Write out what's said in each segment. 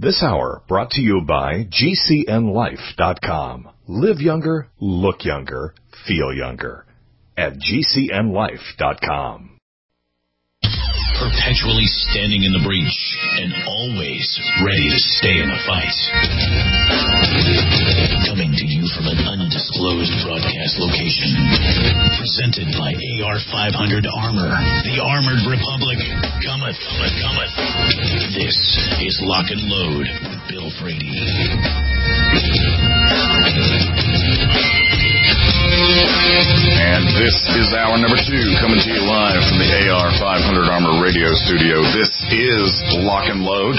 This hour brought to you by GCNLife.com. Live younger, look younger, feel younger at GCNLife.com. Perpetually standing in the breach and always ready to stay in a fight. Coming to you from an undisclosed broadcast location. Presented by AR-500 Armor. The Armored Republic cometh. This is Lock and Load with Bill Frady. And this is hour number 2, coming to you live from the AR-500 Armor radio studio. This is Lock and Load.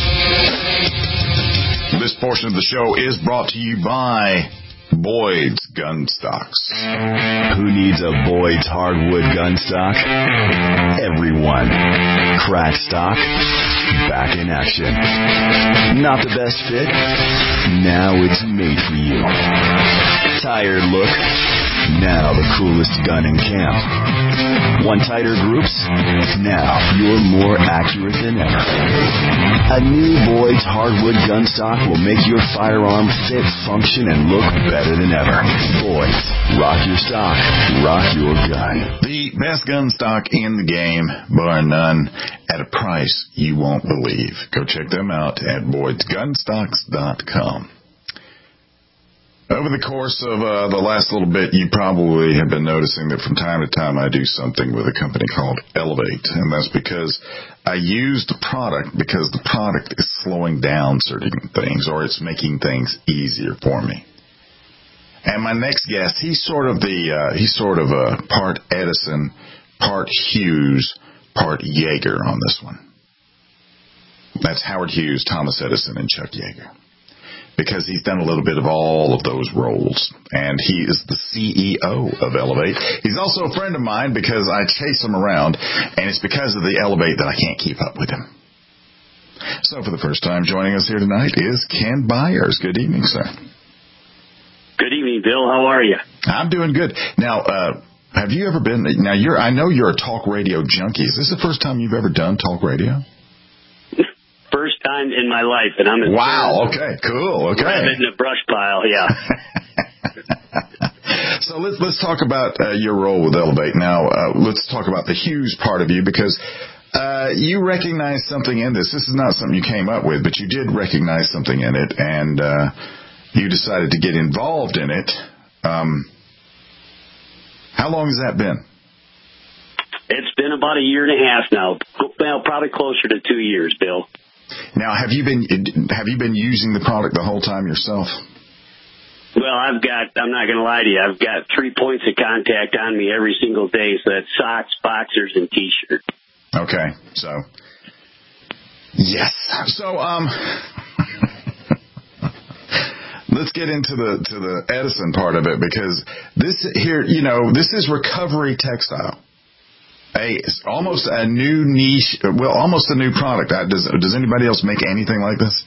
This portion of the show is brought to you by Boyd's Gun Stocks. Who needs a Boyd's hardwood gun stock? Everyone. Crack stock, back in action. Not the best fit? Now it's made for you. Tired look? Now the coolest gun in camp. Want tighter groups? Now you're more accurate than ever. A new Boyd's hardwood gun stock will make your firearm fit, function, and look better than ever. Boyd's. Rock your stock. Rock your gun. The best gun stock in the game, bar none, at a price you won't believe. Go check them out at Boyd'sGunstocks.com. Over the course of the last little bit, you probably have been noticing that from time to time I do something with a company called Elevate, and that's because I use the product because the product is slowing down certain things, or it's making things easier for me. And my next guest, he's sort of a part Edison, part Hughes, part Yeager on this one. That's Howard Hughes, Thomas Edison, and Chuck Yeager. Because he's done a little bit of all of those roles. And he is the CEO of Elevate. He's also a friend of mine because I chase him around, and it's because of the Elevate that I can't keep up with him. So for the first time joining us here tonight is Ken Byers. Good evening, sir. Good evening, Bill. How are you? I'm doing good. Now, have you ever been, I know you're a talk radio junkie. Is this the first time you've ever done talk radio? First time in my life, and I'm wow. Okay. Cool. Okay. Rabbit in a brush pile. Yeah. So let's talk about your role with Elevate. Now, let's talk about the Hughes part of you because you recognize something in this. This is not something you came up with, but you did recognize something in it, and you decided to get involved in it. How long has that been? It's been about a year and a half now. Well, probably closer to 2 years, Bill. Now, have you been using the product the whole time yourself? Well, I'm not going to lie to you, I've got 3 points of contact on me every single day, so that's socks, boxers, and T-shirt. Okay, so, yes. So, let's get into the Edison part of it, because this here, this is recovery textile. It's almost a new niche, well, almost a new product. Does anybody else make anything like this?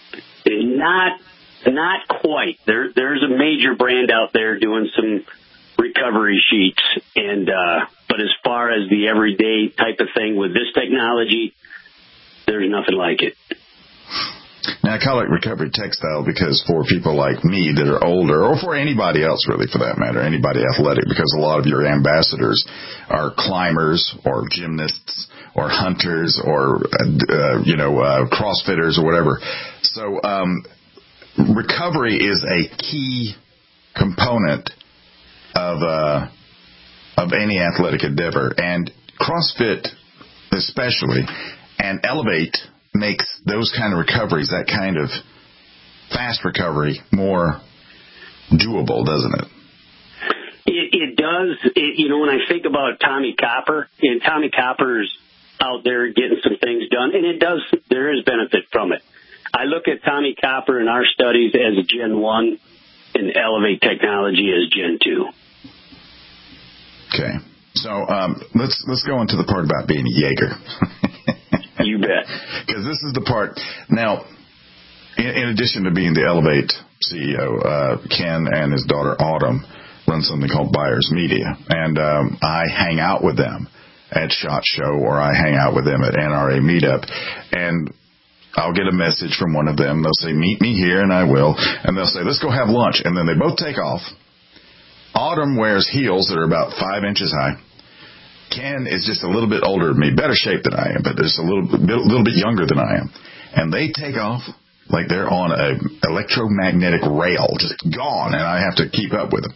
Not quite. There's a major brand out there doing some recovery sheets, but as far as the everyday type of thing with this technology, there's nothing like it. Now, I call it recovery textile because for people like me that are older, or for anybody else really for that matter, anybody athletic, because a lot of your ambassadors are climbers or gymnasts or hunters or, CrossFitters or whatever. So recovery is a key component of any athletic endeavor. And CrossFit especially, and Elevate makes those kind of recoveries, that kind of fast recovery, more doable, doesn't it? It does. When I think about Tommy Copper, and Tommy Copper's out there getting some things done, and there is benefit from it. I look at Tommy Copper in our studies as Gen 1 and Elevate technology as Gen 2. Okay. So let's go into the part about being a Jaeger. You bet. Because this is the part. Now, in addition to being the Elevate CEO, Ken and his daughter Autumn run something called Byers Media. And I hang out with them at SHOT Show, or I hang out with them at NRA Meetup. And I'll get a message from one of them. They'll say, meet me here, and I will. And they'll say, let's go have lunch. And then they both take off. Autumn wears heels that are about 5 inches high. Ken is just a little bit older than me, better shape than I am, but just a little bit younger than I am. And they take off like they're on a electromagnetic rail, just gone, and I have to keep up with them.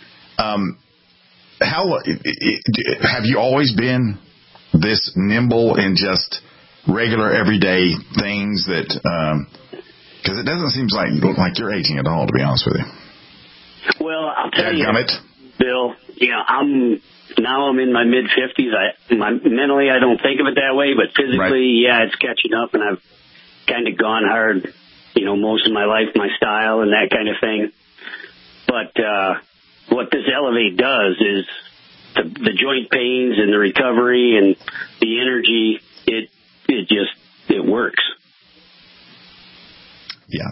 Have you always been this nimble in just regular everyday things that, because it doesn't seem like you're aging at all, to be honest with you. Well, I'll tell you, Gummit. Bill, I'm in my mid-50s. Mentally, I don't think of it that way, but physically, yeah, it's catching up, and I've kind of gone hard, most of my life, my style and that kind of thing. But what this Elevate does is the joint pains and the recovery and the energy, it works. Yeah.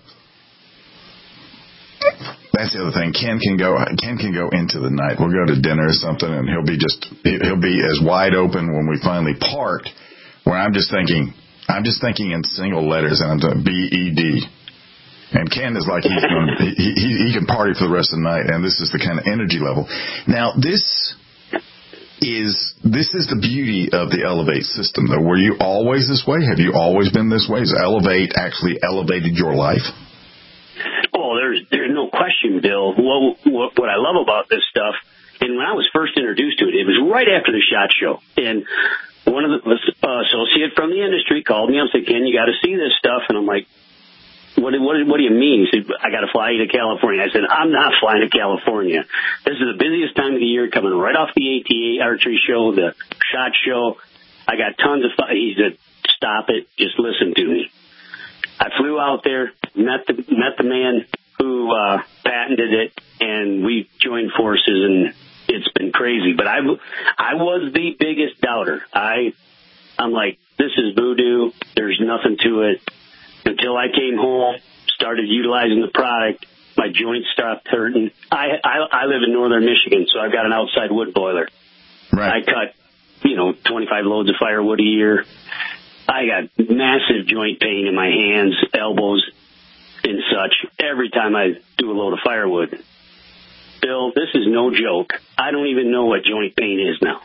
That's the other thing. Ken can go into the night. We'll go to dinner or something, and he'll be as wide open when we finally part, where I'm just thinking in single letters, and I'm doing BED. And Ken is like he can party for the rest of the night, and this is the kind of energy level. Now, this is the beauty of the Elevate system, though. Were you always this way? Have you always been this way? Has Elevate actually elevated your life? Oh, there's no question, Bill. What I love about this stuff, and when I was first introduced to it, it was right after the SHOT Show, and one of the associate from the industry called me up and said, Ken, you got to see this stuff. And I'm like, what do you mean? He said, I got to fly you to California. I said, I'm not flying to California. This is the busiest time of the year, coming right off the ATA archery show, the SHOT Show. I got tons of fun. He said, stop it. Just listen to me. I flew out there, met the man who patented it, and we joined forces, and it's been crazy. But I was the biggest doubter. I'm like, this is voodoo. There's nothing to it. Until I came home, started utilizing the product, my joints stopped hurting. I live in northern Michigan, so I've got an outside wood boiler. Right. I cut, 25 loads of firewood a year. I got massive joint pain in my hands, elbows, and such every time I do a load of firewood. Bill, this is no joke. I don't even know what joint pain is now.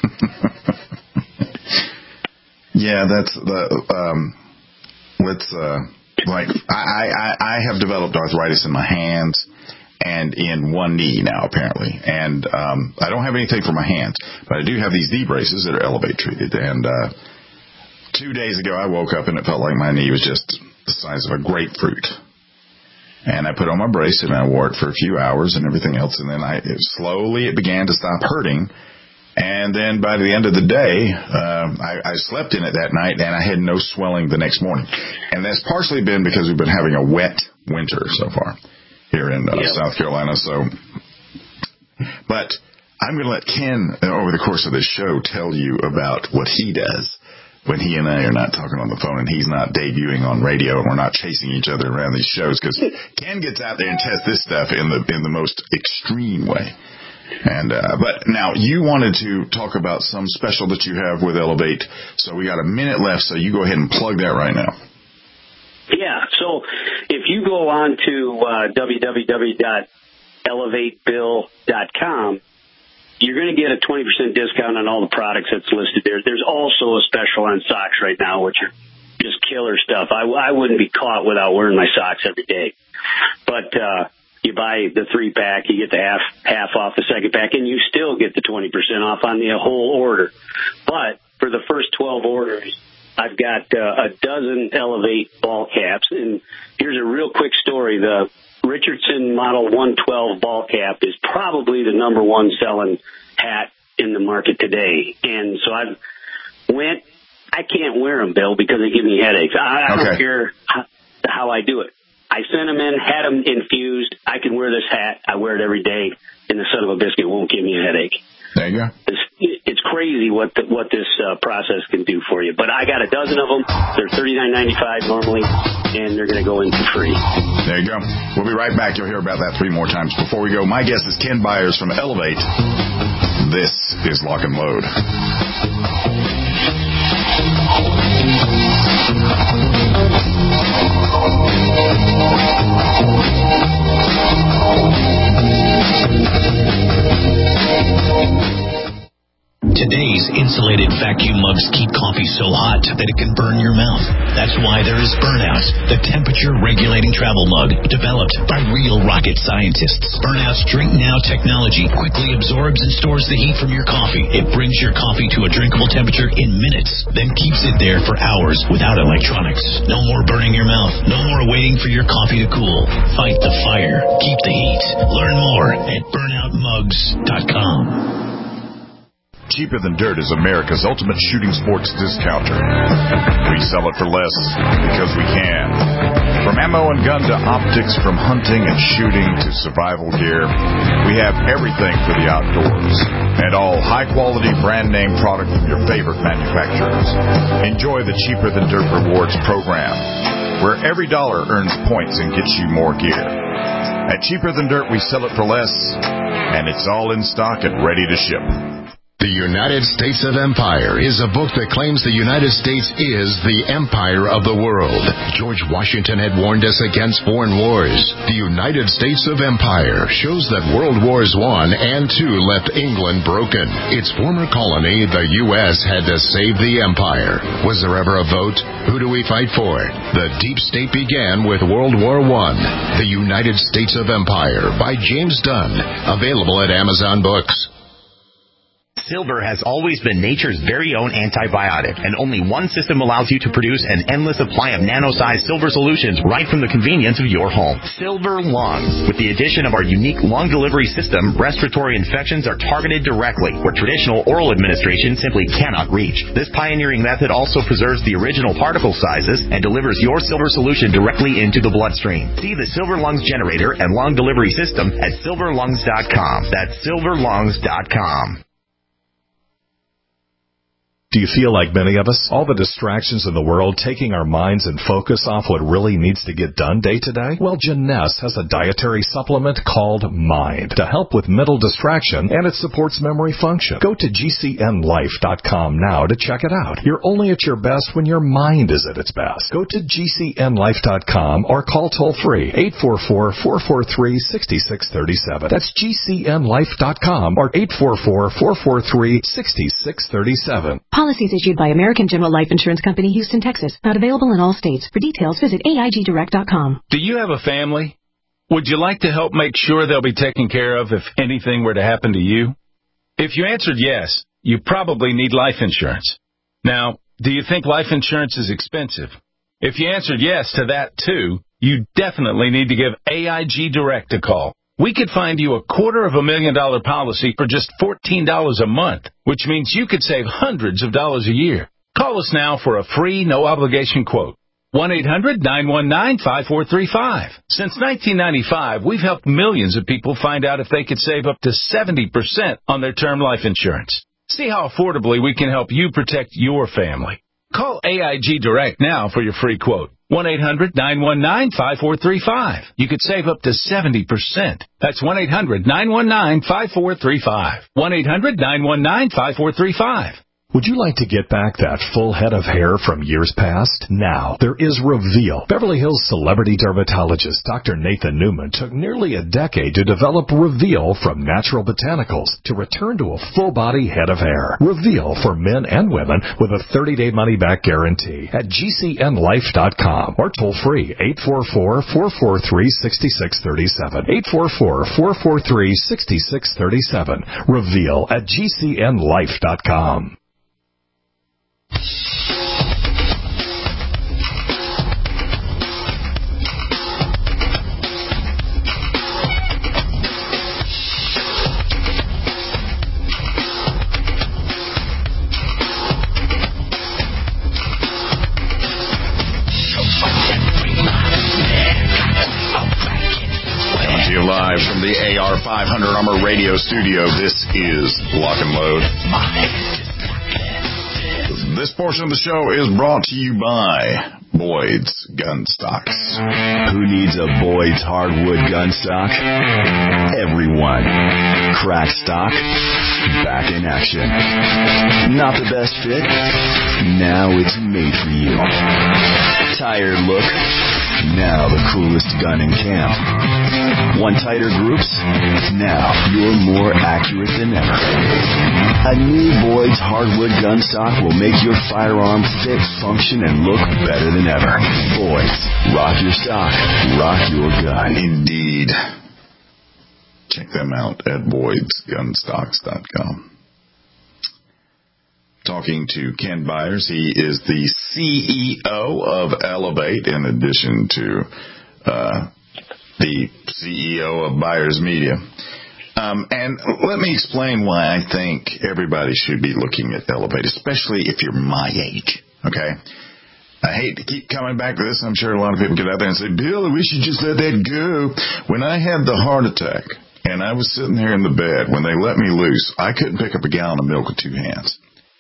Yeah, that's I have developed arthritis in my hands and in one knee now, apparently. And I don't have anything for my hands, but I do have these knee braces that are Elevate treated. And 2 days ago, I woke up and it felt like my knee was just the size of a grapefruit. And I put on my brace and I wore it for a few hours and everything else. And then it began to stop hurting. And then by the end of the day, I slept in it that night and I had no swelling the next morning. And that's partially been because we've been having a wet winter so far here in South Carolina. But I'm going to let Ken, over the course of this show, tell you about what he does when he and I are not talking on the phone and he's not debuting on radio and we're not chasing each other around these shows, because Ken gets out there and tests this stuff in the most extreme way. And but now you wanted to talk about some special that you have with Elevate, so we got a minute left, so you go ahead and plug that right now. Yeah, so if you go on to www.elevatebill.com, you're going to get a 20% discount on all the products that's listed there. There's also a special on socks right now, which are just killer stuff. I wouldn't be caught without wearing my socks every day. But you buy the 3-pack, you get the half off the second pack, and you still get the 20% off on the whole order. But for the first 12 orders, I've got a dozen Elevate ball caps. And here's a real quick story. The Richardson Model 112 ball cap is probably the number one selling hat in the market today. And so I can't wear them, Bill, because they give me headaches. I don't care how I do it. I sent them in, had them infused. I can wear this hat. I wear it every day, and the son of a biscuit won't give me a headache. There you go. It's crazy what this process can do for you. But I got a dozen of them. They're $39.95 normally, and they're going to go in for free. There you go. We'll be right back. You'll hear about that 3 more times. Before we go, my guest is Ken Byers from Elevate. This is Lock and Load. Today's insulated vacuum mugs keep coffee so hot that it can burn your mouth. That's why there is Burnout, the temperature-regulating travel mug developed by real rocket scientists. Burnout's Drink Now technology quickly absorbs and stores the heat from your coffee. It brings your coffee to a drinkable temperature in minutes, then keeps it there for hours without electronics. No more burning your mouth. No more waiting for your coffee to cool. Fight the fire. Keep the heat. Learn more at burnoutmugs.com. Cheaper Than Dirt is America's ultimate shooting sports discounter. We sell it for less because we can. From ammo and gun to optics, from hunting and shooting to survival gear, we have everything for the outdoors. And all high-quality brand-name product from your favorite manufacturers. Enjoy the Cheaper Than Dirt Rewards program, where every dollar earns points and gets you more gear. At Cheaper Than Dirt, we sell it for less, and it's all in stock and ready to ship. The United States of Empire is a book that claims the United States is the empire of the world. George Washington had warned us against foreign wars. The United States of Empire shows that World Wars I and II left England broken. Its former colony, the U.S., had to save the empire. Was there ever a vote? Who do we fight for? The deep state began with World War I. The United States of Empire by James Dunn. Available at Amazon Books. Silver has always been nature's very own antibiotic, and only one system allows you to produce an endless supply of nano-sized silver solutions right from the convenience of your home. Silver Lungs. With the addition of our unique lung delivery system, respiratory infections are targeted directly, where traditional oral administration simply cannot reach. This pioneering method also preserves the original particle sizes and delivers your silver solution directly into the bloodstream. See the Silver Lungs generator and lung delivery system at silverlungs.com. That's silverlungs.com. Do you feel like many of us? All the distractions in the world taking our minds and focus off what really needs to get done day to day? Well, Jeunesse has a dietary supplement called Mind to help with mental distraction, and it supports memory function. Go to GCNlife.com now to check it out. You're only at your best when your mind is at its best. Go to GCNlife.com or call toll-free 844-443-6637. That's GCNlife.com or 844-443-6637. Policies issued by American General Life Insurance Company, Houston, Texas. Not available in all states. For details, visit AIGdirect.com. Do you have a family? Would you like to help make sure they'll be taken care of if anything were to happen to you? If you answered yes, you probably need life insurance. Now, do you think life insurance is expensive? If you answered yes to that too, you definitely need to give AIG Direct a call. We could find you a $250,000 policy for just $14 a month, which means you could save hundreds of dollars a year. Call us now for a free, no-obligation quote. 1-800-919-5435. Since 1995, we've helped millions of people find out if they could save up to 70% on their term life insurance. See how affordably we can help you protect your family. Call AIG Direct now for your free quote. 1-800-919-5435. You could save up to 70%. That's 1-800-919-5435. 1-800-919-5435. Would you like to get back that full head of hair from years past? Now, there is Reveal. Beverly Hills celebrity dermatologist Dr. Nathan Newman took nearly a decade to develop Reveal from natural botanicals to return to a full-body head of hair. Reveal for men and women with a 30-day money-back guarantee at GCNlife.com or toll-free 844-443-6637. 844-443-6637. Reveal at GCNlife.com. Live from the AR500 Armor Radio Studio, this is Lock and Load. This portion of the show is brought to you by Boyd's Gun Stocks. Who needs a Boyd's hardwood gun stock? Everyone. Crack stock, back in action. Not the best fit? Now it's made for you. Tired look? Now the coolest gun in camp. Want tighter groups? Now you're more accurate than ever. A new Boyd's hardwood gun stock will make your firearm fit, function, and look better than ever. Boyd's. Rock your stock. Rock your gun. Indeed. Check them out at BoydsGunstocks.com. Talking to Ken Byers. He is the CEO of Elevate, in addition to the CEO of Byers Media. And let me explain why I think everybody should be looking at Elevate, especially if you're my age, okay? I hate to keep coming back to this. I'm sure a lot of people get out there and say, Bill, we should just let that go. When I had the heart attack and I was sitting there in the bed, when they let me loose, I couldn't pick up a gallon of milk with two hands.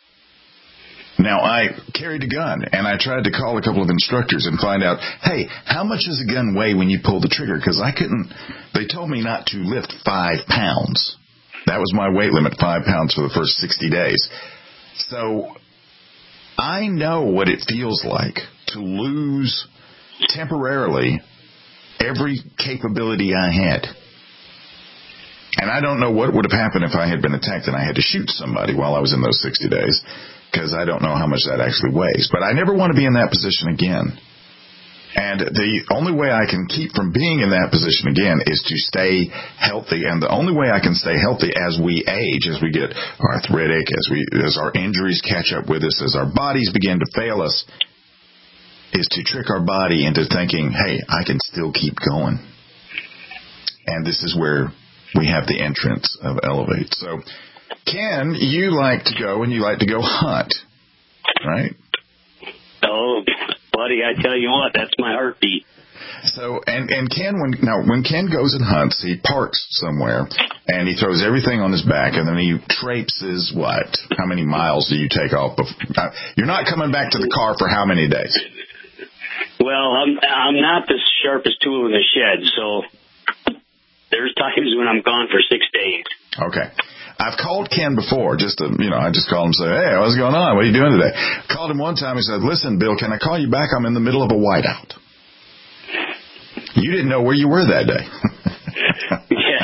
Now, I carried a gun, and I tried to call a couple of instructors and find out, hey, how much does a gun weigh when you pull the trigger? Because I couldn't, they told me not to lift 5 pounds. That was my weight limit, 5 pounds for the first 60 days. So I know what it feels like to lose temporarily every capability I had. And I don't know what would have happened if I had been attacked and I had to shoot somebody while I was in those 60 days. Because I don't know how much that actually weighs. But I never want to be in that position again. And the only way I can keep from being in that position again is to stay healthy. And the only way I can stay healthy as we age, as we get arthritic, as our injuries catch up with us, as our bodies begin to fail us, is to trick our body into thinking, hey, I can still keep going. And this is where we have the entrance of Elevate. So, Ken, you like to go and you like to go hunt, right? Oh, buddy, I tell you what, that's my heartbeat. So, and Ken, when Ken goes and hunts, he parks somewhere and he throws everything on his back and then he traipses what? How many miles do you take off? You're not coming back to the car for how many days? Well, I'm not the sharpest tool in the shed, so there's times when I'm gone for 6 days. Okay. I've called Ken before, I just called him and say, hey, what's going on? What are you doing today? Called him one time and said, listen, Bill, can I call you back? I'm in the middle of a whiteout. You didn't know where you were that day. Yeah.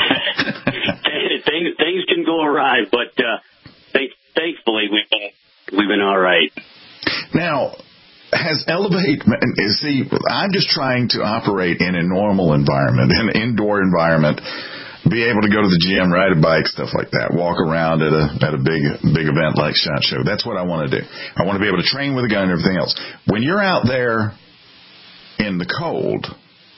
Things can go awry, but thankfully we've been all right. Now, has Elevate, see, I'm just trying to operate in a normal environment, an indoor environment, be able to go to the gym, ride a bike, stuff like that, walk around at a big event like SHOT Show. That's what I want to do. I want to be able to train with a gun and everything else. When you're out there in the cold,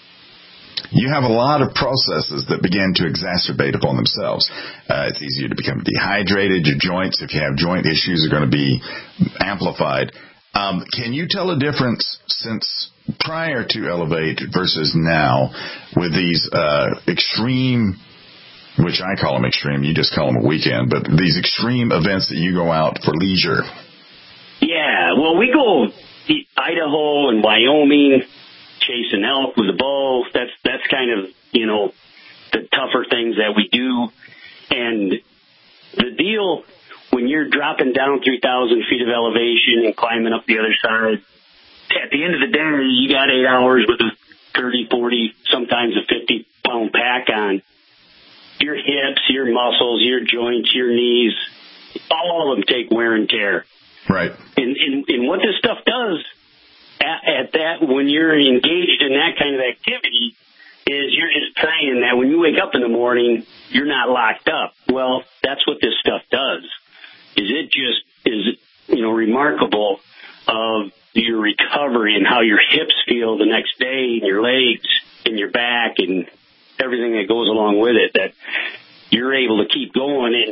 you have a lot of processes that begin to exacerbate upon themselves. It's easier to become dehydrated. Your joints, if you have joint issues, are going to be amplified. Can you tell a difference since prior to Elevate versus now with these extreme, which I call them extreme, you just call them a weekend, but these extreme events that you go out for leisure? Yeah, well, we go Idaho and Wyoming, chasing elk with a bow. That's kind of, the tougher things that we do. And the deal, when you're dropping down 3,000 feet of elevation and climbing up the other side, at the end of the day, you got 8 hours with a 30, 40, sometimes a 50-pound pack on. Your hips, your muscles, your joints, your knees, all of them take wear and tear. Right. And what this stuff does at that, when you're engaged in that kind of activity, is you're just praying that when you wake up in the morning, you're not locked up. Well, that's what this stuff does. It just is, remarkable of your recovery and how your hips feel the next day, and your legs and your back and everything that goes along with it, that you're able to keep going. And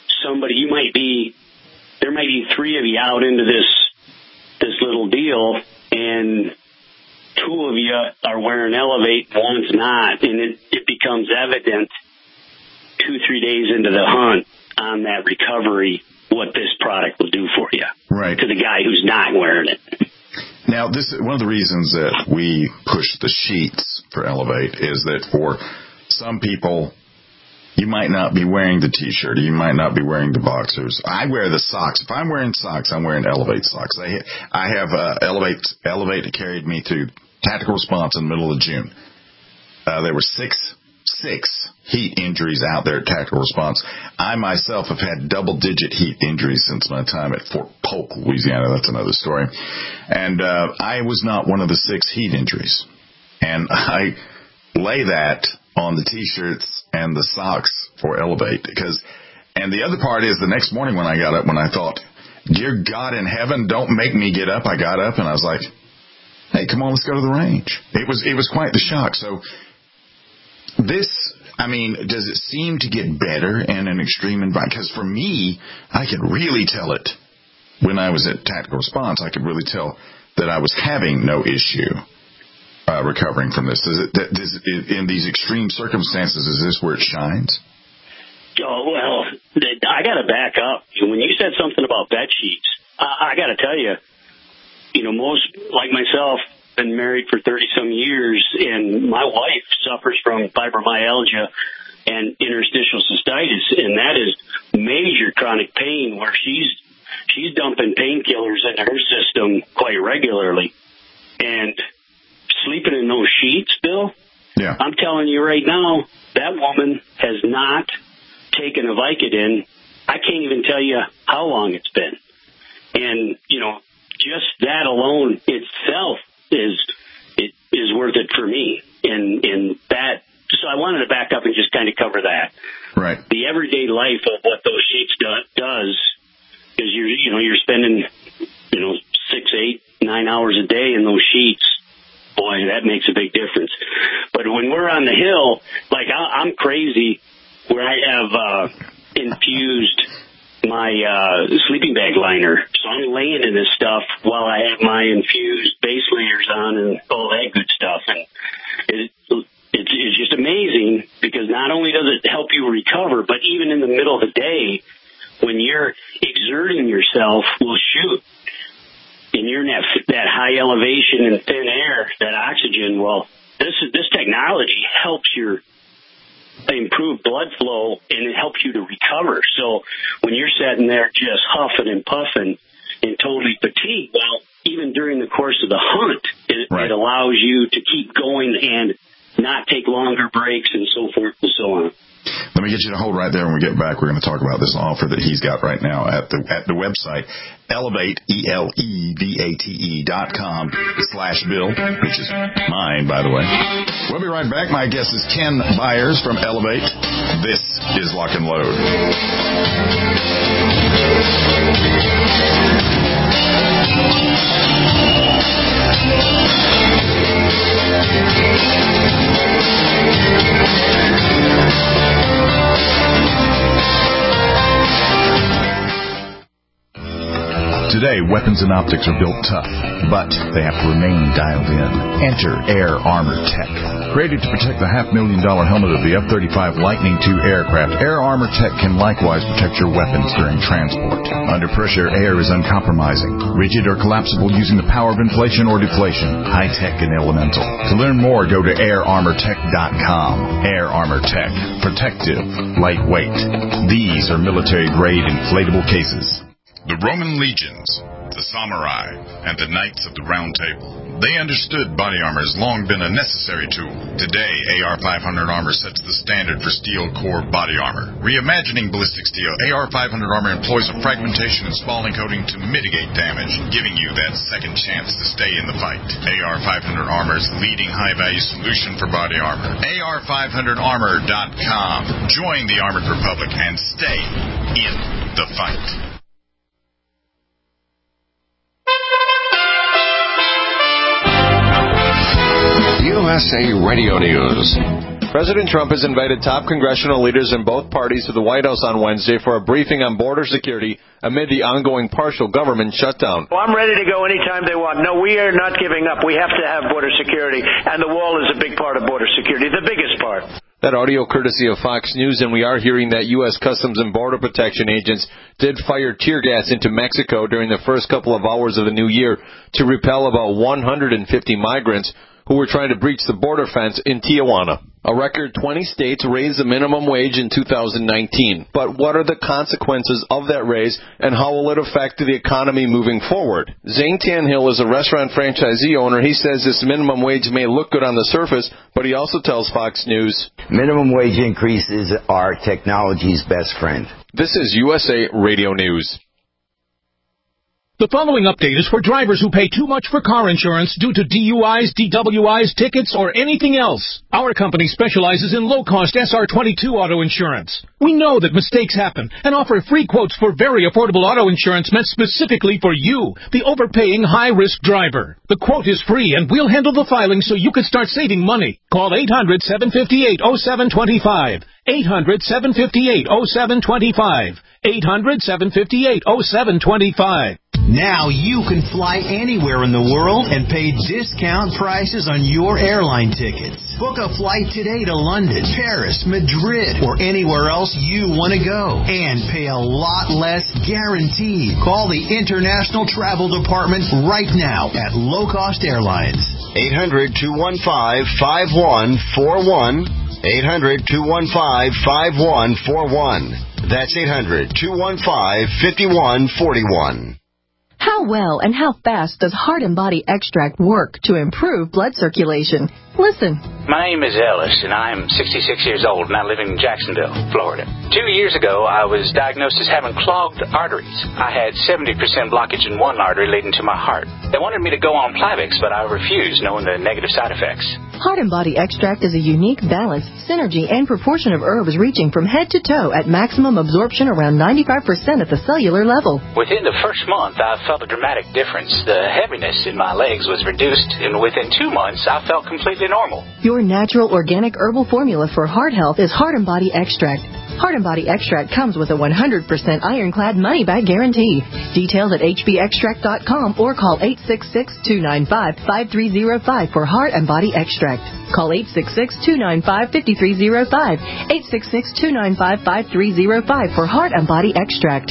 there might be 3 of you out into this little deal, and 2 of you are wearing Elevate, one's not, and it becomes evident 2-3 days into the hunt on that recovery what this product will do for you. Right. To the guy who's not wearing it. Now, this is one of the reasons that we push the sheets for Elevate is that for some people, you might not be wearing the T-shirt, or you might not be wearing the boxers. I wear the socks. If I'm wearing socks, I'm wearing Elevate socks. I have Elevate that carried me through tactical response in the middle of June. There were six heat injuries out there at tactical response. I myself have had double-digit heat injuries since my time at Fort Polk, Louisiana. That's another story. And I was not one of the 6 heat injuries. And I lay that on the T-shirts and the socks for Elevate. And the other part is the next morning when I got up, when I thought, dear God in heaven, don't make me get up. I got up and I was like, hey, come on, let's go to the range. It was quite the shock. So does it seem to get better in an extreme environment? Because for me, I could really tell it when I was at tactical response. I could really tell that I was having no issue recovering from this. In these extreme circumstances, is this where it shines? Oh, well, I got to back up. When you said something about bed sheets, I got to tell you, most, like myself, been married for 30-some years, and my wife suffers from fibromyalgia and interstitial cystitis, and that is major chronic pain where she's dumping painkillers into her system quite regularly. And sleeping in those sheets, Bill, yeah. I'm telling you right now, that woman has not taken a Vicodin. I can't even tell you how long it's been. And, just that alone itself is worth it for me. And that, so I wanted to back up and just kind of cover that. Right. The everyday life of what those sheets does is you're spending, 6, 8, 9 hours a day in those sheets. Boy, that makes a big difference. But when we're on the hill, like I'm crazy where I have infused my sleeping bag liner. So I'm laying in this stuff while I have my infused base layers on and all that good stuff. And it's just amazing because not only does it help you recover, but even in the middle of the day when you're exerting yourself, and you're in that high elevation and thin air, that oxygen, well, this technology helps your improve blood flow and it helps you to recover. So when you're sitting there just huffing and puffing and totally fatigued, well, even during the course of the hunt, it allows you to keep going and not take longer breaks and so forth and so on. Let me get you to hold right there. When we get back, we're going to talk about this offer that he's got right now at the website, Elevate, ELEVATE.com/Bill, which is mine, by the way. We'll be right back. My guest is Ken Byers from Elevate. This is Lock and Load. Today, weapons and optics are built tough, but they have to remain dialed in. Enter Air Armor Tech. Created to protect the $500,000 helmet of the F-35 Lightning II aircraft, Air Armor Tech can likewise protect your weapons during transport. Under pressure, air is uncompromising, rigid or collapsible using the power of inflation or deflation, high-tech and elemental. To learn more, go to airarmortech.com. Air Armor Tech. Protective, lightweight. These are military-grade inflatable cases. The Roman legions, the samurai, and the knights of the Round Table. They understood body armor has long been a necessary tool. Today, AR-500 armor sets the standard for steel core body armor. Reimagining ballistic steel, AR-500 armor employs a fragmentation and spalling coating to mitigate damage, giving you that second chance to stay in the fight. AR-500 armor's leading high-value solution for body armor. AR500armor.com. Join the Armored Republic and stay in the fight. USA Radio News. President Trump has invited top congressional leaders in both parties to the White House on Wednesday for a briefing on border security amid the ongoing partial government shutdown. Well, I'm ready to go anytime they want. No, we are not giving up. We have to have border security, and the wall is a big part of border security, the biggest part. That audio courtesy of Fox News, and we are hearing that U.S. Customs and Border Protection agents did fire tear gas into Mexico during the first couple of hours of the new year to repel about 150 migrants who were trying to breach the border fence in Tijuana. A record 20 states raised the minimum wage in 2019. But what are the consequences of that raise, and how will it affect the economy moving forward? Zane Tanhill is a restaurant franchisee owner. He says this minimum wage may look good on the surface, but he also tells Fox News, minimum wage increases are technology's best friend. This is USA Radio News. The following update is for drivers who pay too much for car insurance due to DUIs, DWIs, tickets, or anything else. Our company specializes in low-cost SR22 auto insurance. We know that mistakes happen and offer free quotes for very affordable auto insurance meant specifically for you, the overpaying high-risk driver. The quote is free, and we'll handle the filing so you can start saving money. Call 800-758-0725. 800-758-0725. 800-758-0725. Now you can fly anywhere in the world and pay discount prices on your airline tickets. Book a flight today to London, Paris, Madrid, or anywhere else you want to go. And pay a lot less guaranteed. Call the International Travel Department right now at Low Cost Airlines. 800-215-5141. 800-215-5141. That's 800-215-5141. How well and how fast does Heart and Body Extract work to improve blood circulation? Listen. My name is Ellis, and I'm 66 years old, and I live in Jacksonville, Florida. 2 years ago, I was diagnosed as having clogged arteries. I had 70% blockage in one artery leading to my heart. They wanted me to go on Plavix, but I refused, knowing the negative side effects. Heart and Body Extract is a unique balance, synergy, and proportion of herbs reaching from head to toe at maximum absorption around 95% at the cellular level. Within the first month, I felt a dramatic difference. The heaviness in my legs was reduced, and within 2 months, I felt completely normal. Your natural organic herbal formula for heart health is Heart and Body Extract. Heart and Body Extract comes with a 100% ironclad money-back guarantee. Details at hbextract.com or call 866-295-5305 for Heart and Body Extract. Call 866-295-5305. 866-295-5305 for Heart and Body Extract.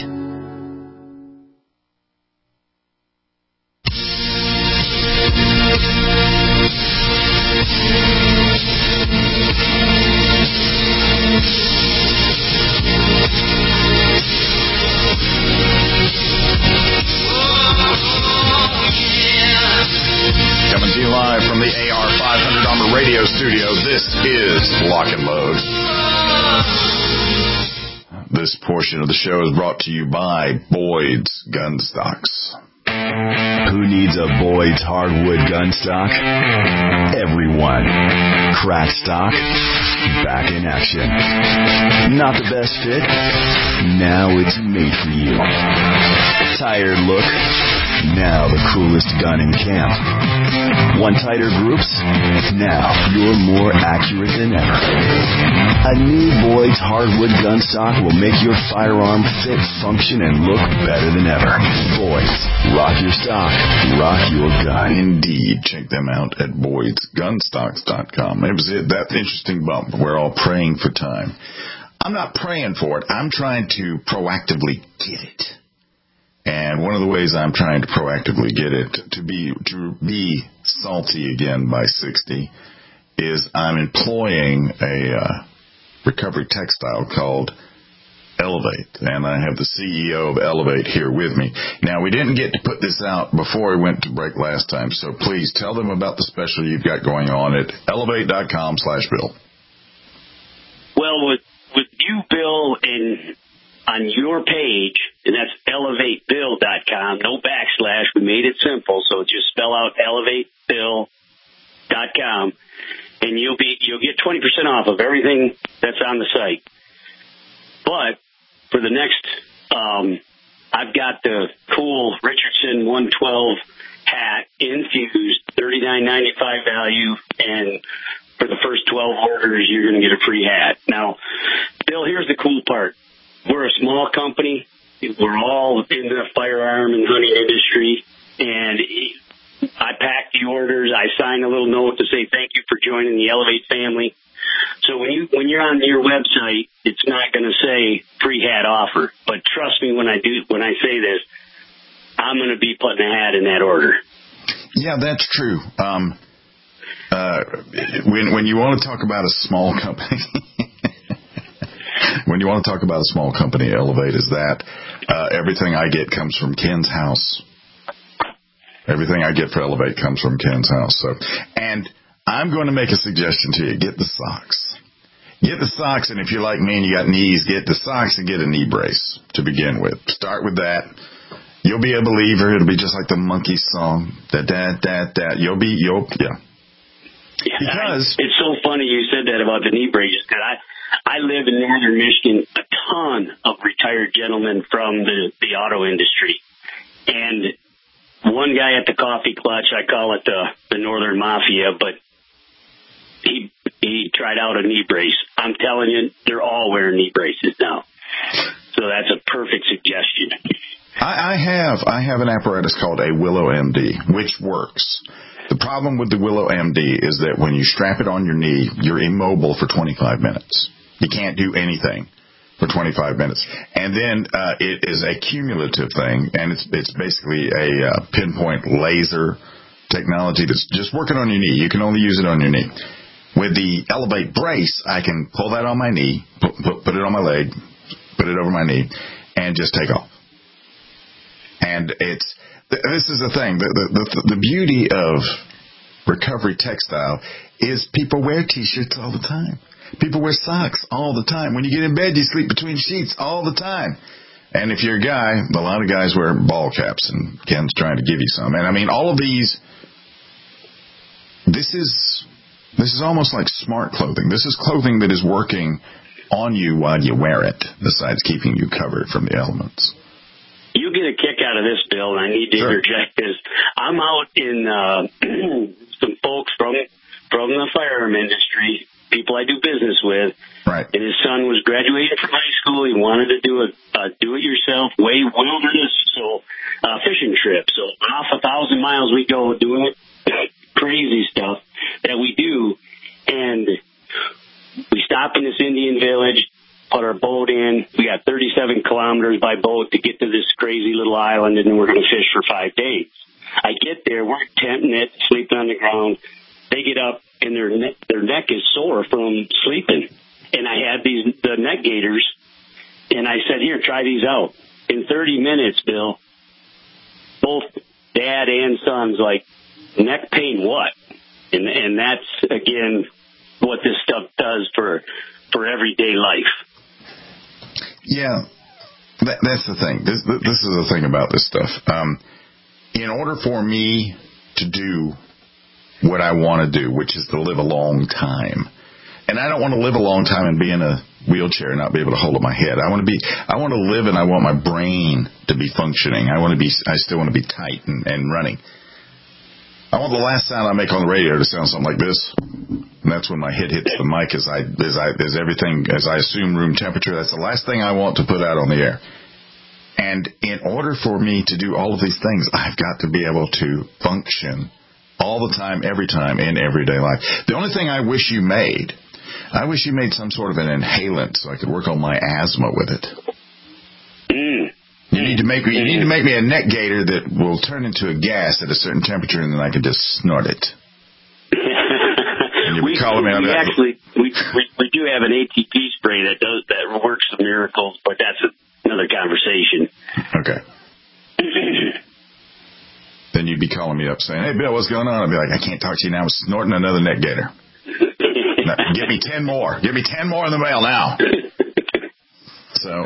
Coming to you live from the AR500 Armor Radio Studio, this is Lock and Load. This portion of the show is brought to you by Boyd's Gun Stocks. Who needs a Boyd's hardwood gun stock? Everyone. Crack stock, back in action. Not the best fit? Now it's made for you. Tired look? Now the coolest gun in camp. Want tighter groups? Now you're more accurate than ever. A new Boyd's hardwood gun stock will make your firearm fit, function, and look better than ever. Boyd's. Rock your stock. Rock your gun. Indeed. Check them out at Boyd'sGunstocks.com. It was that interesting bump. We're all praying for time. I'm not praying for it. I'm trying to proactively get it. And one of the ways I'm trying to proactively get it to be salty again by 60 is I'm employing a recovery textile called Elevate, and I have the CEO of Elevate here with me. Now, we didn't get to put this out before we went to break last time, so please tell them about the special you've got going on at elevate.com/Bill. Well, with you, Bill, and on your page, and that's elevatebill.com, no backslash. We made it simple, so just spell out elevatebill.com, and you'll get 20% off of everything that's on the site. But for the next, I've got the cool Richardson 112 hat infused, $39.95 value, and for the first 12 orders, you're going to get a free hat. Now, Bill, here's the cool part. We're a small company. We're all in the firearm and hunting industry, and I pack the orders. I sign a little note to say thank you for joining the Elevate family. So when you're on your website, it's not going to say free hat offer. But trust me when I say this, I'm going to be putting a hat in that order. Yeah, that's true. when you want to talk about a small company, Elevate is that. Everything I get comes from Ken's house. Everything I get for Elevate comes from Ken's house. So, and I'm going to make a suggestion to you. Get the socks. Get the socks, and if you're like me and you got knees, get the socks and get a knee brace to begin with. Start with that. You'll be a believer. It'll be just like the Monkees song. That. You'll. Yeah. Because it's so funny you said that about the knee braces, because I live in northern Michigan, a ton of retired gentlemen from the auto industry. And one guy at the Coffee Clutch, I call it the Northern Mafia, but he tried out a knee brace. I'm telling you, they're all wearing knee braces now. So that's a perfect suggestion. I have an apparatus called a Willow MD, which works. The problem with the Willow MD is that when you strap it on your knee, you're immobile for 25 minutes. You can't do anything for 25 minutes. And then it is a cumulative thing, and it's basically a pinpoint laser technology that's just working on your knee. You can only use it on your knee. With the Elevate brace, I can pull that on my knee, put it on my leg, put it over my knee, and just take off. And this is the thing. The beauty of recovery textile is people wear T-shirts all the time. People wear socks all the time. When you get in bed, you sleep between sheets all the time. And if you're a guy, a lot of guys wear ball caps, and Ken's trying to give you some. And I mean, all of these, this is almost like smart clothing. This is clothing that is working on you while you wear it, besides keeping you covered from the elements. You get a kick out of this, Bill, and I need to interject this. I'm out in some folks from the firearm industry, people I do business with, right. And his son was graduating from high school. He wanted to do a do-it-yourself way wilderness fishing trip. So off 1,000 miles we go doing crazy stuff that we do, and we stop in this Indian village, put our boat in. We got 37 kilometers by boat to get to this crazy little island, and then we're going to fish for 5 days. I get there, we're tenting it, sleeping on the ground. They get up, and their neck is sore from sleeping. And I had the neck gaiters, and I said, here, try these out. In 30 minutes, Bill, both dad and son's like, neck pain what? And that's, again, what this stuff does for everyday life. Yeah, that's the thing. This is the thing about this stuff. In order for me to do what I want to do, which is to live a long time, and I don't want to live a long time and be in a wheelchair and not be able to hold up my head. I want to live, and I want my brain to be functioning. I still want to be tight and running. I want the last sound I make on the radio to sound something like this. And that's when my head hits the mic as I assume room temperature. That's the last thing I want to put out on the air. And in order for me to do all of these things, I've got to be able to function all the time, every time, in everyday life. The only thing I wish you made some sort of an inhalant so I could work on my asthma with it. You need to make me a neck gaiter that will turn into a gas at a certain temperature, and then I can just snort it. We do have an ATP spray that works the miracles, but that's another conversation. Okay. Then you'd be calling me up saying, "Hey, Bill, what's going on?" I'd be like, "I can't talk to you now. I'm snorting another neck gaiter. Give me 10 more. Give me 10 more in the mail now." So,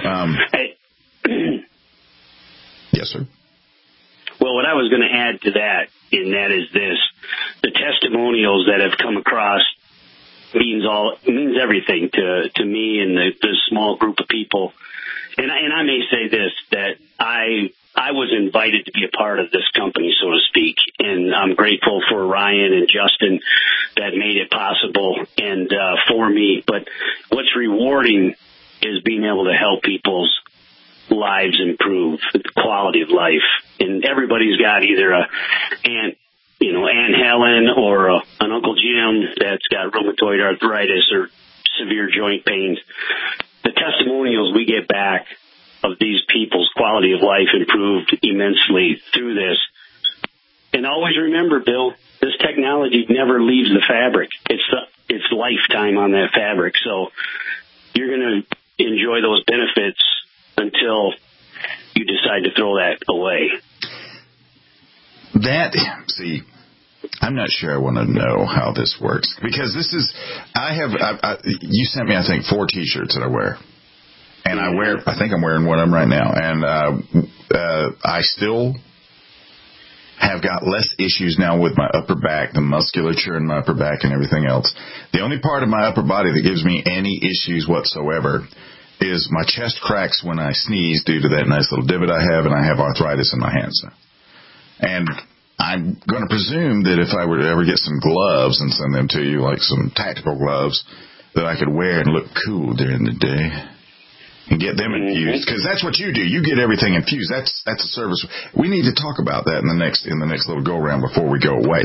yes, sir. Well, what I was going to add to that, and that is this: the testimonials that have come across means everything to me and the small group of people. And I may say this, that I was invited to be a part of this company, so to speak, and I'm grateful for Ryan and Justin that made it possible and for me. But what's rewarding is being able to help people's lives improve, the quality of life. And everybody's got either Aunt Helen or an Uncle Jim that's got rheumatoid arthritis or severe joint pains. The testimonials we get back of these people's quality of life improved immensely through this. And always remember, Bill, this technology never leaves the fabric. It's lifetime on that fabric. So you're going to enjoy those benefits until you decide to throw that away. I'm not sure I want to know how this works, because you sent me, I think, 4 T-shirts that I wear. And I think I'm wearing one of them right now. And I still have got less issues now with my upper back, the musculature in my upper back and everything else. The only part of my upper body that gives me any issues whatsoever is my chest cracks when I sneeze due to that nice little divot I have, and I have arthritis in my hands. And I'm going to presume that if I were to ever get some gloves and send them to you, like some tactical gloves, that I could wear and look cool during the day and get them infused, because that's what you do. You get everything infused. That's a service. We need to talk about that in the next little go around before we go away.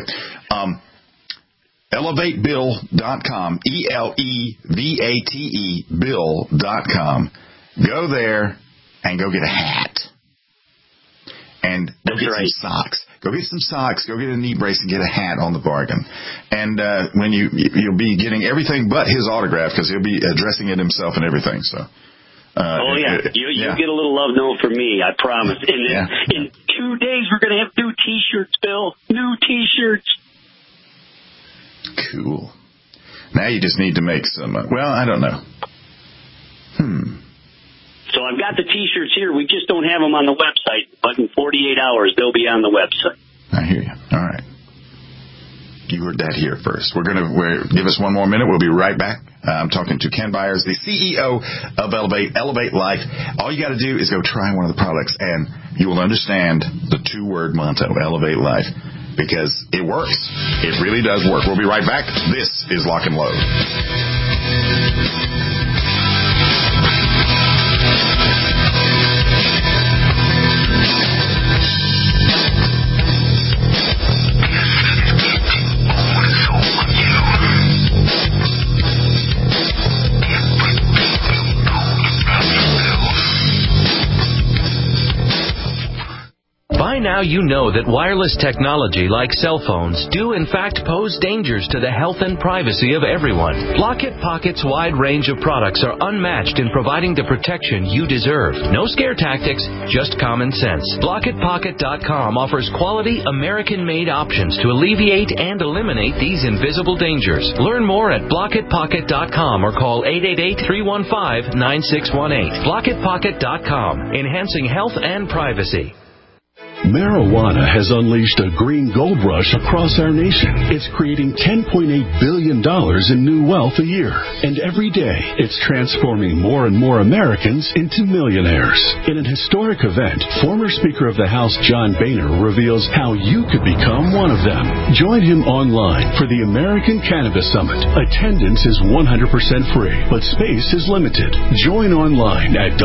ElevateBill.com, ELEVATE Bill.com. Go there and go get a hat. And go get some socks. Go get some socks. Go get a knee brace and get a hat on the bargain. And when you'll be getting everything but his autograph, because he'll be addressing it himself and everything. So. You'll get a little love note from me, I promise. And in 2 days, we're going to have new T-shirts, Bill. New T-shirts. Cool. Now you just need to make some, I don't know. So I've got the T-shirts here. We just don't have them on the website. But in 48 hours, they'll be on the website. I hear you. All right. You heard that here first. We're going to give us one more minute. We'll be right back. I'm talking to Ken Byers, the CEO of Elevate Life. All you got to do is go try one of the products, and you will understand the 2-word motto, Elevate Life, because it works. It really does work. We'll be right back. This is Lock and Load. By now you know that wireless technology like cell phones do in fact pose dangers to the health and privacy of everyone. Blockit Pocket's wide range of products are unmatched in providing the protection you deserve. No scare tactics, just common sense. BlockitPocket.com offers quality American-made options to alleviate and eliminate these invisible dangers. Learn more at BlockitPocket.com or call 888-315-9618. BlockitPocket.com, enhancing health and privacy. Marijuana has unleashed a green gold rush across our nation. It's creating $10.8 billion in new wealth a year. And every day, it's transforming more and more Americans into millionaires. In an historic event, former Speaker of the House John Boehner reveals how you could become one of them. Join him online for the American Cannabis Summit. Attendance is 100% free, but space is limited. Join online at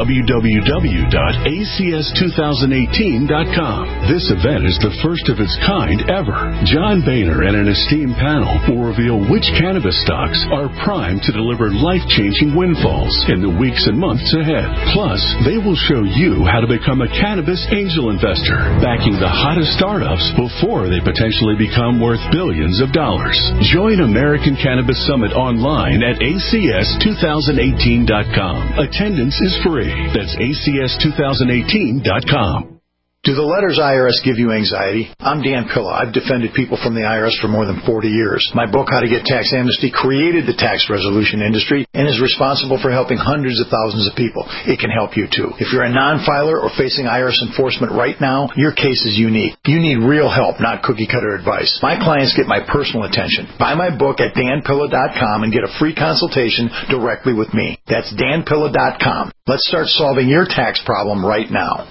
www.acs2018.com. This event is the first of its kind ever. John Boehner and an esteemed panel will reveal which cannabis stocks are primed to deliver life-changing windfalls in the weeks and months ahead. Plus, they will show you how to become a cannabis angel investor, backing the hottest startups before they potentially become worth billions of dollars. Join American Cannabis Summit online at acs2018.com. Attendance is free. That's acs2018.com. Do the letters IRS give you anxiety? I'm Dan Pilla. I've defended people from the IRS for more than 40 years. My book, How to Get Tax Amnesty, created the tax resolution industry and is responsible for helping hundreds of thousands of people. It can help you, too. If you're a non-filer or facing IRS enforcement right now, your case is unique. You need real help, not cookie-cutter advice. My clients get my personal attention. Buy my book at danpilla.com and get a free consultation directly with me. That's danpilla.com. Let's start solving your tax problem right now.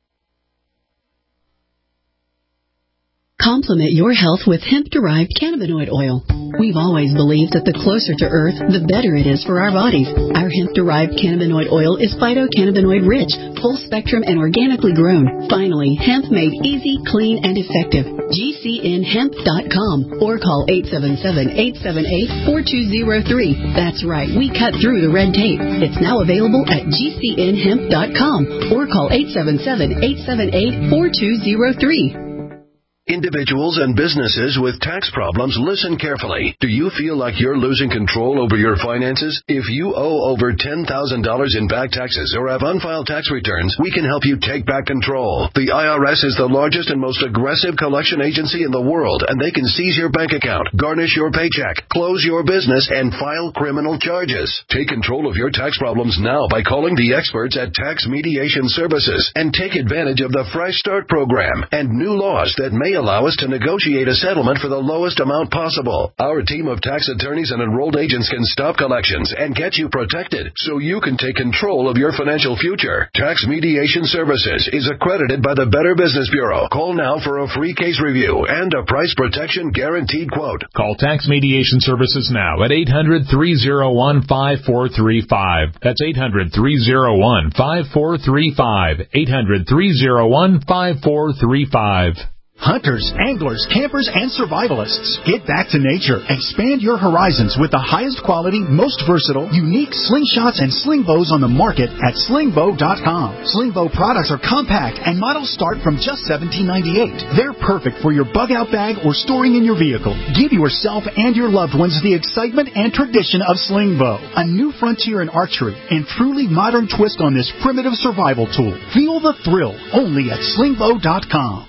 Complement your health with hemp-derived cannabinoid oil. We've always believed that the closer to Earth, the better it is for our bodies. Our hemp-derived cannabinoid oil is phytocannabinoid-rich, full-spectrum, and organically grown. Finally, hemp made easy, clean, and effective. GCNhemp.com or call 877-878-4203. That's right, we cut through the red tape. It's now available at GCNhemp.com or call 877-878-4203. Individuals and businesses with tax problems, listen carefully. Do you feel like you're losing control over your finances? If you owe over $10,000 in back taxes or have unfiled tax returns, we can help you take back control. The IRS is the largest and most aggressive collection agency in the world, and they can seize your bank account, garnish your paycheck, close your business, and file criminal charges. Take control of your tax problems now by calling the experts at Tax Mediation Services and take advantage of the Fresh Start program and new laws that may allow us to negotiate a settlement for the lowest amount possible. Our team of tax attorneys and enrolled agents can stop collections and get you protected so you can take control of your financial future. Tax Mediation Services is accredited by the Better Business Bureau. Call now for a free case review and a price protection guaranteed quote. Call Tax Mediation Services now at 800-301-5435. That's 800-301-5435. 800-301-5435. Hunters, anglers, campers, and survivalists. Get back to nature. Expand your horizons with the highest quality, most versatile, unique slingshots and sling bows on the market at slingbow.com. Slingbow products are compact and models start from just $17.98. They're perfect for your bug-out bag or storing in your vehicle. Give yourself and your loved ones the excitement and tradition of Slingbow, a new frontier in archery and truly modern twist on this primitive survival tool. Feel the thrill only at slingbow.com.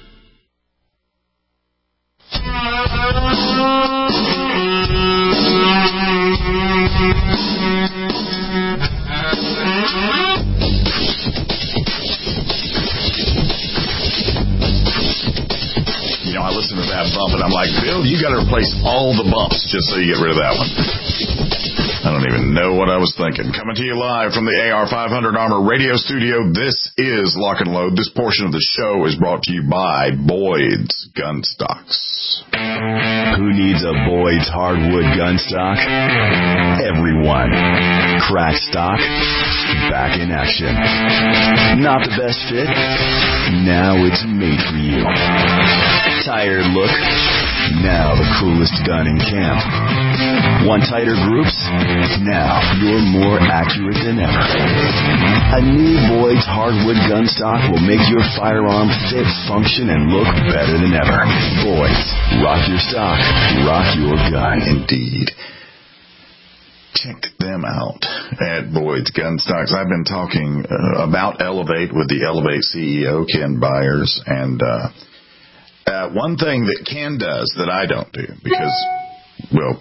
You know, I listen to that bump and I'm like, Bill, you got to replace all the bumps just so you get rid of that one. I don't even know what I was thinking. Coming to you live from the AR-500 Armor radio studio, this is Lock and Load. This portion of the show is brought to you by Boyd's Gun Stocks. Who needs a Boyd's hardwood gun stock? Everyone. Crack stock, back in action. Not the best fit? Now it's made for you. Tired look? Now the coolest gun in camp. Want tighter groups? Now you're more accurate than ever. A new Boyd's hardwood gun stock will make your firearm fit, function, and look better than ever. Boyd's. Rock your stock. Rock your gun. Indeed. Check them out at Boyd's Gun Stocks. I've been talking about Elevate with the Elevate CEO, Ken Byers, and one thing that Ken does that I don't do, because, well,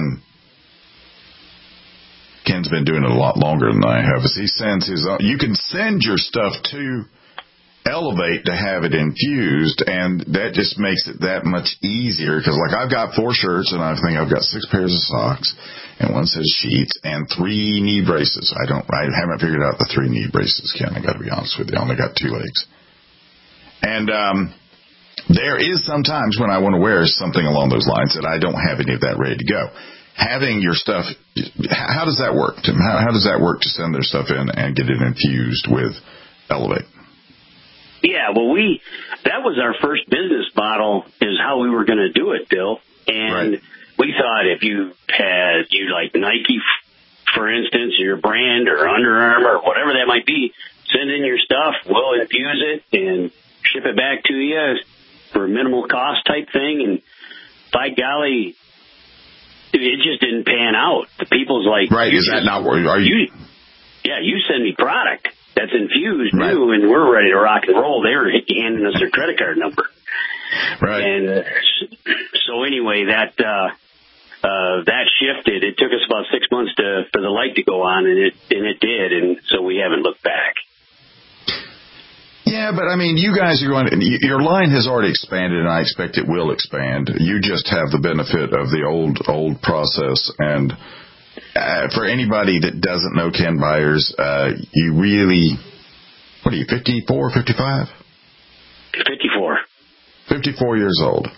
Ken's been doing it a lot longer than I have, is he sends his own. You can send your stuff to Elevate to have it infused, and that just makes it that much easier, because, like, I've got 4 shirts, and I think I've got 6 pairs of socks, and one says sheets, and 3 knee braces. I haven't figured out the 3 knee braces, Ken, I got to be honest with you. I only got 2 legs. And there is sometimes when I want to wear something along those lines that I don't have any of that ready to go. Having your stuff, how does that work, Tim? How does that work to send their stuff in and get it infused with Elevate? Yeah, well, that was our first business model, is how we were going to do it, Bill. And we thought if you like Nike, for instance, your brand, or Under Armour, or whatever that might be, send in your stuff, we'll infuse it and ship it back to you for a minimal cost type thing. And by golly, it just didn't pan out. The people's like, right? Is that not where are you? Yeah, you send me product that's infused new, and we're ready to rock and roll. They were handing us their credit card number, right? And so anyway, that shifted. It took us about 6 months for the light to go on, and it did, and so we haven't looked back. Yeah, but I mean, you guys are going. Your line has already expanded, and I expect it will expand. You just have the benefit of the old process. And for anybody that doesn't know Ken Byers, you really, what are you, 54, 55? 54. 54 years old.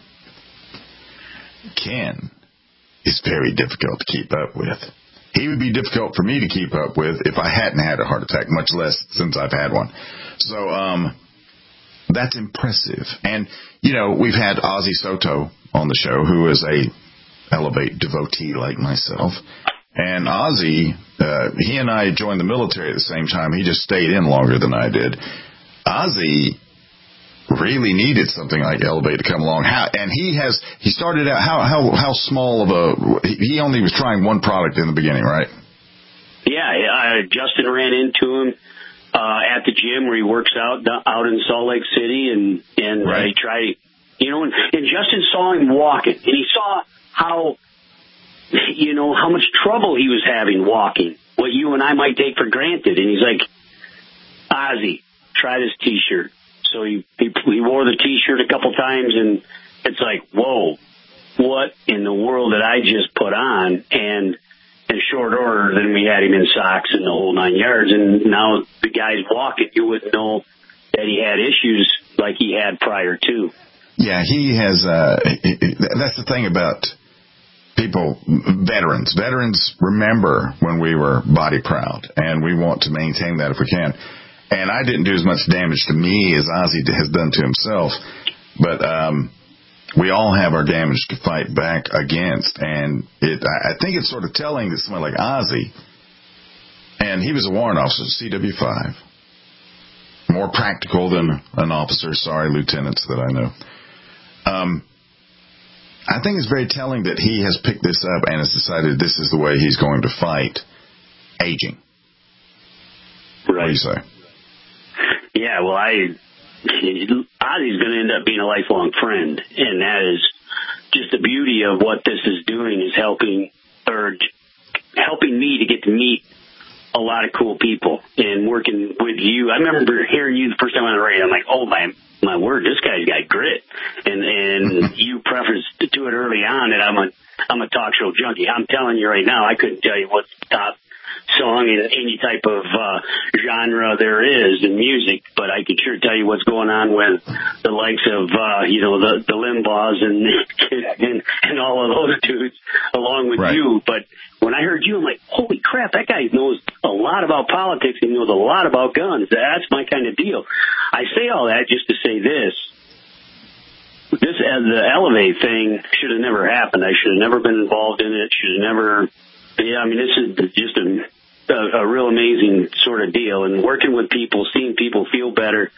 Ken is very difficult to keep up with. He would be difficult for me to keep up with if I hadn't had a heart attack, much less since I've had one. So that's impressive. And, you know, we've had Ozzy Soto on the show, who is a Elevate devotee like myself. And Ozzy, he and I joined the military at the same time. He just stayed in longer than I did. Ozzy really needed something like Elevate to come along. He started out, how small of he only was trying one product in the beginning, right? Yeah, Justin ran into him at the gym where he works out in Salt Lake City, and he tried, and Justin saw him walking, and he saw how much trouble he was having walking, what you and I might take for granted. And he's like, Ozzy, try this T-shirt. So he wore the T-shirt a couple times, and it's like, whoa, what in the world did I just put on? And in short order, then we had him in socks and the whole 9 yards. And now the guy's walking. You wouldn't know that he had issues like he had prior to. Yeah, he has. That's the thing about people, veterans. Veterans remember when we were body proud, and we want to maintain that if we can. And I didn't do as much damage to me as Ozzy has done to himself, but we all have our damage to fight back against. And I think it's sort of telling that someone like Ozzy, and he was a warrant officer, CW5, more practical than an officer. Sorry, lieutenants that I know. I think it's very telling that he has picked this up and has decided this is the way he's going to fight aging. Right. What do you say? Yeah, well, Ozzy's going to end up being a lifelong friend, and that is just the beauty of what this is doing, is helping me to get to meet a lot of cool people and working with you. I remember hearing you the first time on the radio. I'm like, oh, my word, this guy's got grit. And you prefaced to it early on that I'm a talk show junkie. I'm telling you right now, I couldn't tell you what's the top song in any type of genre there is in music, but I could sure tell you what's going on with the likes of the Limbaughs and all of those dudes along with you. But when I heard you, I'm like, holy crap, that guy knows a lot about politics. He knows a lot about guns. That's my kind of deal. I say all that just to say this. The Elevate thing should have never happened. I should have never been involved in it. Should have never. Yeah, I mean, this is just a real amazing sort of deal. And working with people, seeing people feel better,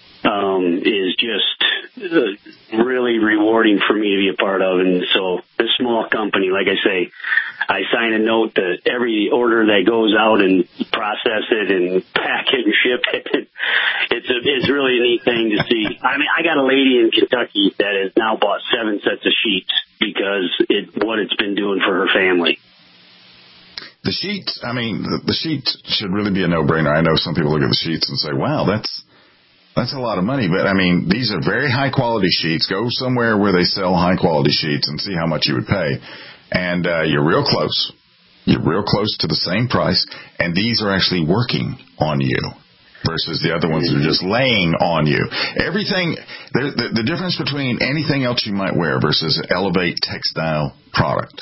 is just really rewarding for me to be a part of. And so this small company, like I say, I sign a note that every order that goes out and process it and pack it and ship it, it's really a neat thing to see. I mean, I got a lady in Kentucky that has now bought 7 sets of sheets because what it's been doing for her family. The sheets, I mean, the sheets should really be a no-brainer. I know some people look at the sheets and say, wow, that's a lot of money. But, I mean, these are very high-quality sheets. Go somewhere where they sell high-quality sheets and see how much you would pay. And you're real close. You're real close to the same price. And these are actually working on you versus the other ones that are just laying on you. Everything, the difference between anything else you might wear versus an Elevate textile product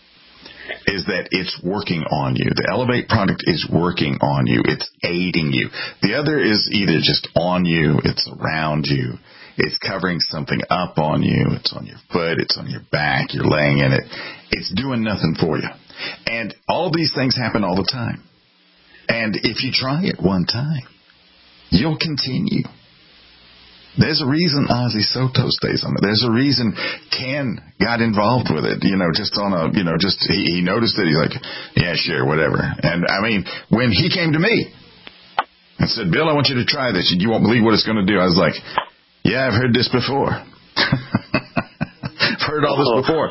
is that it's working on you. The Elevate product is working on you. It's aiding you. The other is either just on you, it's around you, it's covering something up on you, it's on your foot, it's on your back, you're laying in it. It's doing nothing for you. And all these things happen all the time. And if you try it one time, you'll continue. There's a reason Ozzy Soto stays on it. There's a reason Ken got involved with it, just on a, he noticed it. He's like, yeah, sure, whatever. And I mean, when he came to me and said, Bill, I want you to try this. You won't believe what it's going to do. I was like, yeah, I've heard this before. I've heard all this before.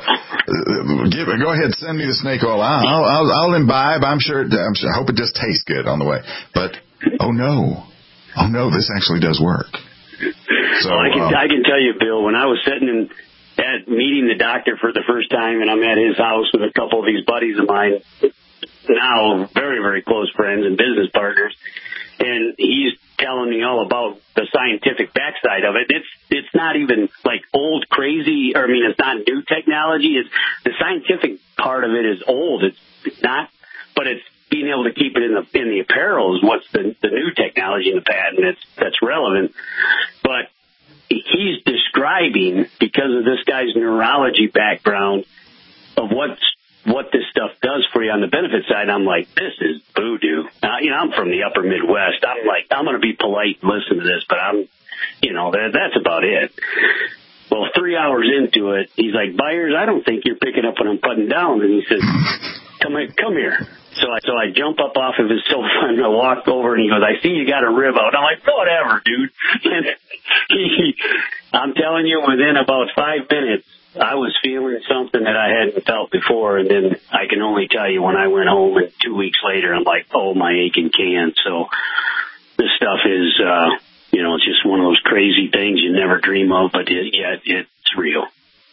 Go ahead, send me the snake oil. I'll imbibe. I'm sure. I hope it just tastes good on the way. But, oh no, this actually does work. So, well, I can tell you, Bill, when I was sitting at meeting the doctor for the first time, and I'm at his house with a couple of these buddies of mine, now very, very close friends and business partners, and he's telling me all about the scientific backside of it. It's not even like old crazy, it's not new technology. It's the scientific part of it is old. It's not, but it's being able to keep it in the apparel is what's the new technology in the patent that's relevant. But he's describing, because of this guy's neurology background, of what this stuff does for you on the benefit side. I'm like, this is voodoo. I'm from the upper Midwest. I'm like, I'm going to be polite and listen to this, but I'm that's about it. Well, 3 hours into it, he's like, Byers, I don't think you're picking up what I'm putting down. And he says, come here. So I jump up off of his sofa and I walk over and he goes, I see you got a rib out. I'm like, whatever, dude. And I'm telling you, within about 5 minutes, I was feeling something that I hadn't felt before. And then I can only tell you when I went home and 2 weeks later, I'm like, oh, my aching can. So this stuff is, it's just one of those crazy things you never dream of, but yet it's real.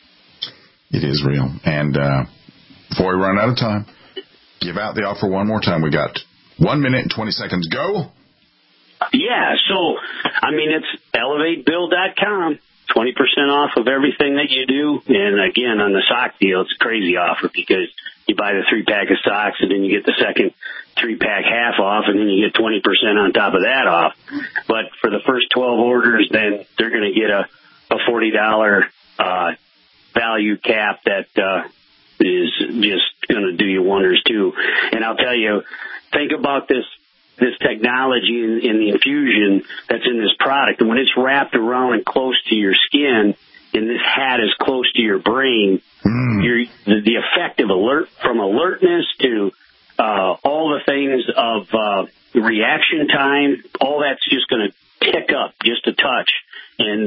It is real. And before we run out of time, give out the offer one more time. We got 1 minute and 20 seconds. Go. Yeah. So, it's elevatebill.com. 20% off of everything that you do. And again, on the sock deal, it's a crazy offer because you buy the 3-pack of socks and then you get the second 3-pack half off and then you get 20% on top of that off. But for the first 12 orders, then they're going to get a $40 value cap that is just going to do you wonders too. And I'll tell you, think about this technology in the infusion that's in this product. And when it's wrapped around and close to your skin and this hat is close to your brain, the effect of alertness to all the things of reaction time, all that's just going to pick up just a touch. And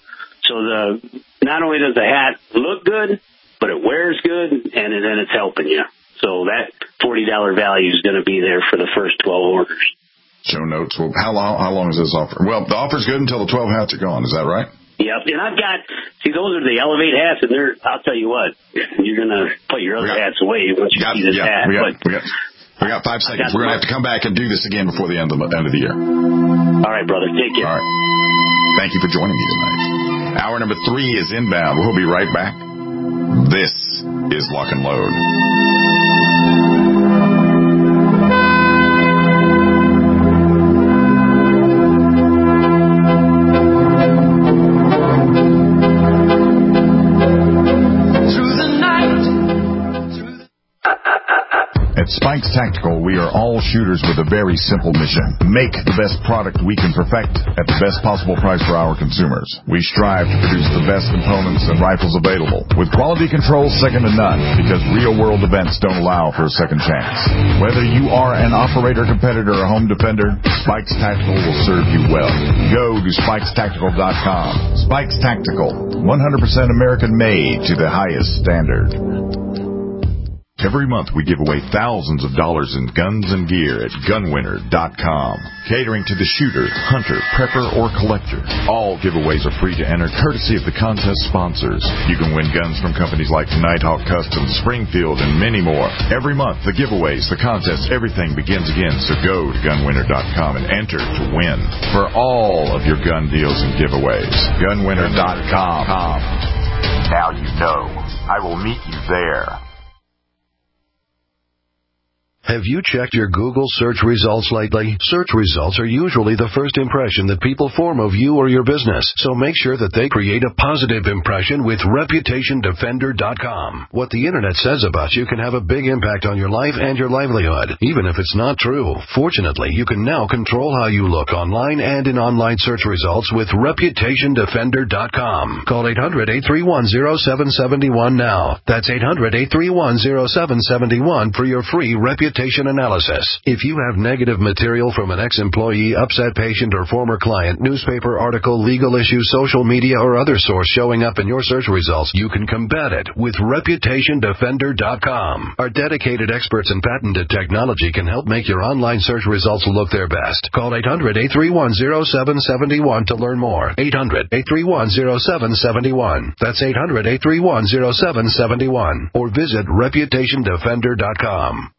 not only does the hat look good, but it wears good, and then it's helping you. So that $40 value is going to be there for the first 12 orders. Show notes. Well, how long is this offer? Well, the offer's good until the 12 hats are gone. Is that right? Yep. And I've got, those are the Elevate hats, and I'll tell you what, you're going to put your other hats away once you see this hat. We got 5 seconds. We're going to have to come back and do this again before the end of the year. All right, brother. Take care. All right. Thank you for joining me tonight. Hour number 3 is inbound. We'll be right back. This is Lock and Load. At Spikes Tactical, we are all shooters with a very simple mission. Make the best product we can perfect at the best possible price for our consumers. We strive to produce the best components and rifles available, with quality control second to none, because real-world events don't allow for a second chance. Whether you are an operator, competitor, or home defender, Spikes Tactical will serve you well. Go to SpikesTactical.com. Spikes Tactical, 100% American-made to the highest standard. Every month we give away thousands of dollars in guns and gear at gunwinner.com. Catering to the shooter, hunter, prepper, or collector. All giveaways are free to enter, courtesy of the contest sponsors. You can win guns from companies like Nighthawk Customs, Springfield, and many more. Every month, the giveaways, the contests, everything begins again. So go to gunwinner.com and enter to win for all of your gun deals and giveaways. Gunwinner.com. Now you know. I will meet you there. Have you checked your Google search results lately? Search results are usually the first impression that people form of you or your business, so make sure that they create a positive impression with ReputationDefender.com. What the Internet says about you can have a big impact on your life and your livelihood, even if it's not true. Fortunately, you can now control how you look online and in online search results with ReputationDefender.com. Call 800-831-0771 now. That's 800-831-0771 for your free reputation analysis. If you have negative material from an ex-employee, upset patient, or former client, newspaper article, legal issue, social media, or other source showing up in your search results, you can combat it with ReputationDefender.com. Our dedicated experts and patented technology can help make your online search results look their best. Call 800-831-0771 to learn more. 800-831-0771. That's 800-831-0771. Or visit ReputationDefender.com.